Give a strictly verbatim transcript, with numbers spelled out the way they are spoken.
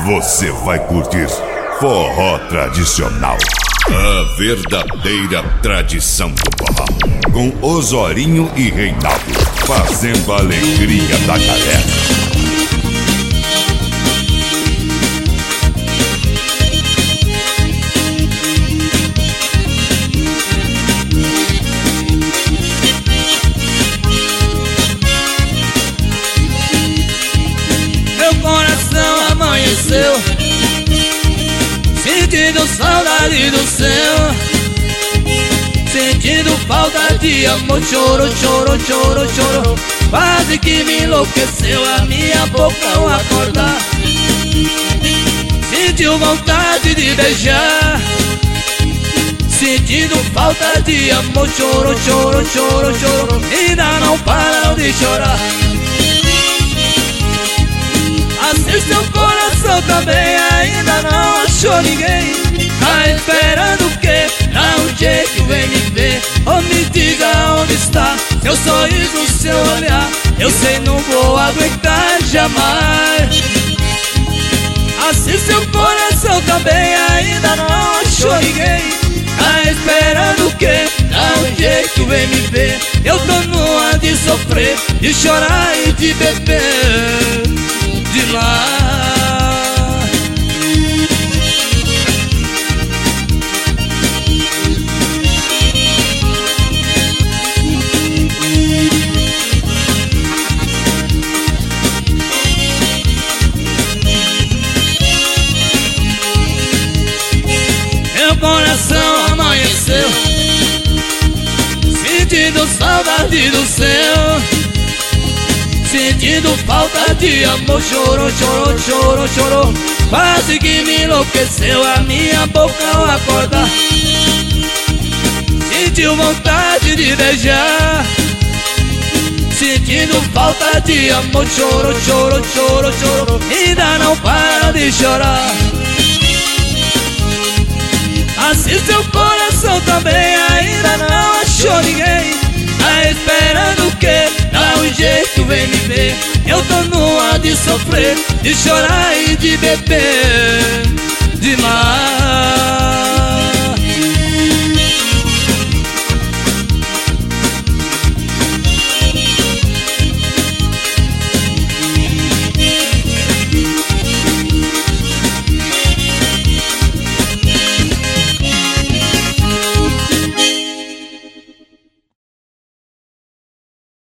você vai curtir forró tradicional. A verdadeira tradição do forró. Com Osorinho e Reinaldo, fazendo a alegria da galera. Amanheceu sentindo saudade do céu, sentindo falta de amor. Choro, choro, choro, choro, quase que me enlouqueceu a minha boca ao acordar. Sentiu vontade de beijar, sentindo falta de amor. Choro, choro, choro, choro, ainda não param de chorar. Assim seu coração também ainda não achou ninguém. Tá esperando o quê? Dá um jeito, vem me ver. Ou me diga onde está seu sorriso, seu olhar. Eu sei, não vou aguentar jamais. Assim seu coração também ainda não achou ninguém. Tá esperando o quê? Dá um jeito, vem me ver. Eu tô numa de sofrer, de chorar e de beber de lá. Meu coração amanheceu sentindo saudade do céu, sentindo falta de amor. Chorou, chorou, chorou, chorou, quase que me enlouqueceu a minha boca ao acordar. Sentiu vontade de beijar, sentindo falta de amor. Chorou, chorou, chorou, chorou, ainda não para de chorar. Assim seu coração também ainda não achou ninguém. Tá esperando o quê? Dá um jeito, vem me ver. Eu tô numa de sofrer, de chorar e de beber demais.